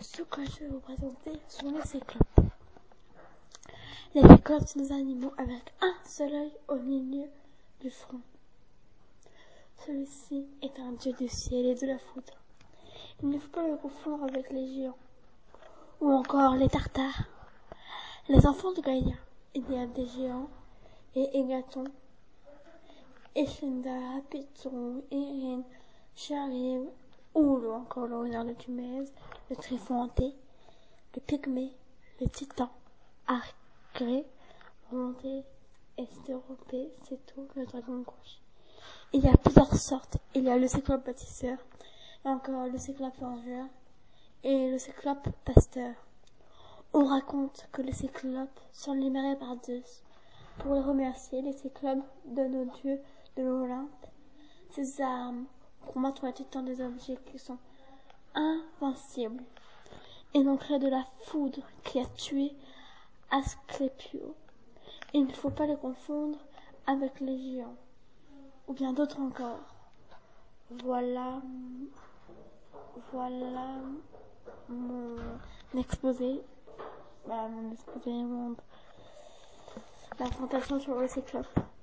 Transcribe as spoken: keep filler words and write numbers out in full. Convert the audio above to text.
Ce que je vais vous présenter sont les cyclopes. Les cyclopes sont des animaux avec un seul œil au milieu du front. Celui-ci est un dieu du ciel et de la foudre. Il ne faut pas le confondre avec les géants, ou encore les tartares. Les enfants de Gaïa, il y a des géants, et Égaton, Echenda, Python, Irène, Charib, ou encore le renard de Tumèze, le Tryphon hanté, le Pygmée, le Titan, Arcré, Rondé, Estéropé, Céto, le dragon rouge. Il y a plusieurs sortes. Il y a le cyclope bâtisseur, et encore le cyclope vengeur, et le cyclope pasteur. On raconte que les cyclopes sont libérés par Zeus. Pour les remercier, les cyclopes donnent aux dieux de l'Olympe ces armes pour combattre les titans des objets qui sont invincibles. Ils ont créé de la foudre qui a tué Asclépio. Il ne faut pas les confondre avec les géants, ou bien d'autres encore. Voilà, voilà mon exposé, bah, mon exposé, mon, la présentation sur le cyclope.